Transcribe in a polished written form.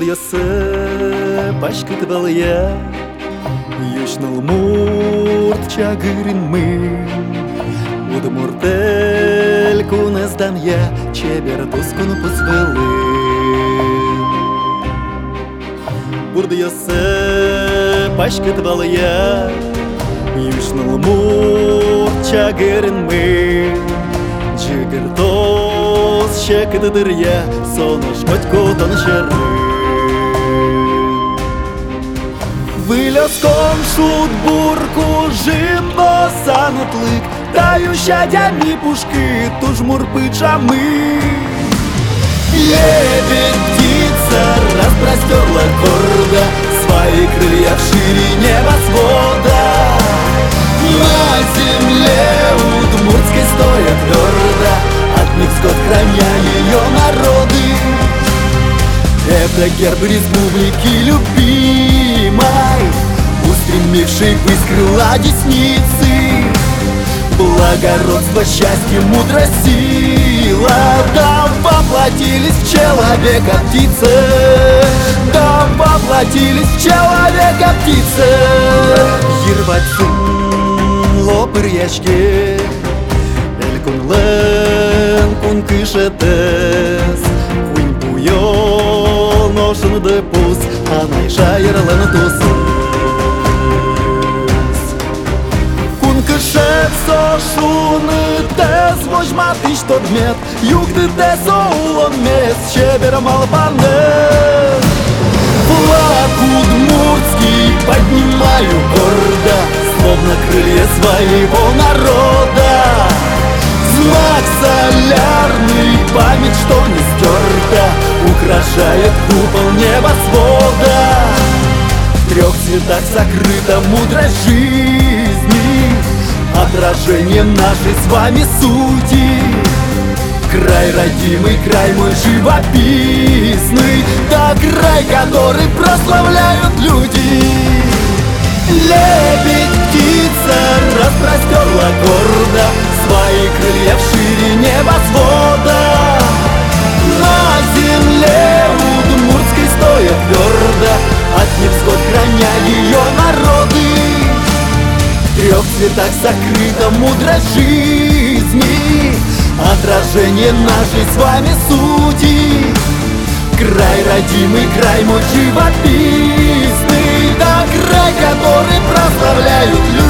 Бурдыясы пашкыт балыя, Юшнал мурт чагырин мы. Удмуртель кунездан я, Чебер тускуну позвели. Бурдыясы пашкыт балыя, Юшнал мурт чагырин мы. Чигыртос шекдыдыр я, Соныш котькотан шеры. Вылезком шут бурку жимбо санутлык, Тающа дями пушки тужмур пыджамы. Лебедь птица распростерла гордо свои крылья в ширине небосвода. На земле удмуртской стоя твердо, от них скот храня ее народы. Это герб республики любимой, устремивший ввысь крыла десницы. Благородство, счастье, мудрость, сила, да воплотились в человека птицы, да воплотились в человека птицы. Ерватсын лопыр яшке, эль кунлен кун кышетес, кунь буйол ношынды пус, анай шайырлын тусын. Сошуны тез возьма тыш тот мет, Югды тез оулон мес, Чебером албанет. Флаг удмуртский поднимаю гордо, Словно крылья своего народа. Знак солярный, память, что не стерта, Украшает купол небосвода. В трех цветах сокрыта мудрость жизни, отражение нашей с вами сути. Край родимый, край мой живописный, да край, который прославляют люди. Лебедь птица распростерла гордо свои крылья в ширине небосвода. На земле удмуртской стоя твердо, от невзгод храня ее народы. В трех цветах сокрыта мудрость жизни, отражение нашей с вами сути. Край родимый, край мой живописный, да край, который прославляют люди.